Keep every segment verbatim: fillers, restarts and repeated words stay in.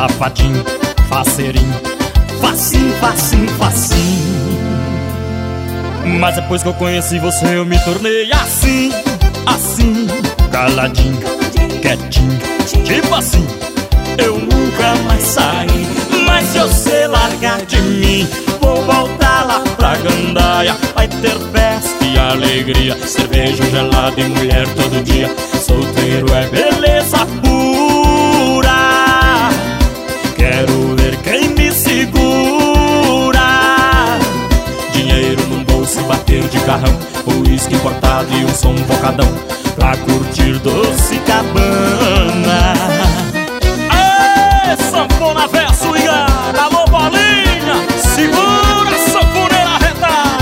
safadinho, faceirinho, facinho, facinho, facinho. Mas depois que eu conheci você eu me tornei assim, assim, caladinho, quietinho, tipo assim. Eu nunca mais saí, mas se eu sei largar de mim, vou voltar lá pra gandaia. Vai ter festa e alegria, cerveja gelada e mulher todo dia. Solteiro é beleza pura, quero ver quem me segura. Dinheiro no bolso e bater de carrão, uísque importado e um som bocadão, pra curtir Doce Cabana. Aê, sanfona verso e ar, alô bolinha, segura a sanfoneira retada.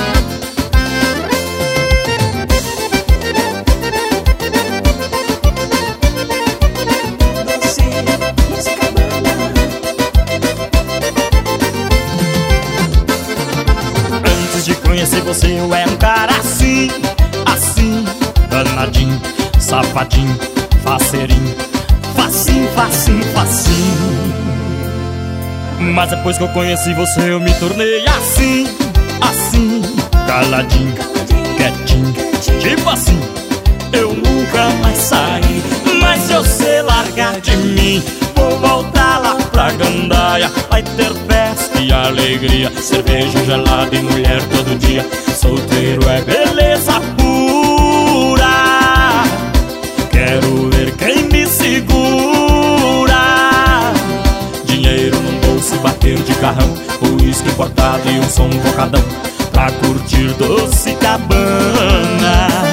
Antes de conhecer você eu era um cara assim, assim, danadinho, safadinho, faceirinho, facinho, facinho, facinho. Mas depois que eu conheci você eu me tornei assim, assim, caladinho, quietinho, tipo assim. Eu nunca mais saí, mas se eu sei largar de mim, vou voltar lá pra gandaia. Vai ter festa e alegria, cerveja gelada e mulher todo dia. Solteiro é beleza pura, quero ver quem me segura. Dinheiro no bolso e bater de carrão, uísque importado e um som bocadão, pra curtir Doce Cabana.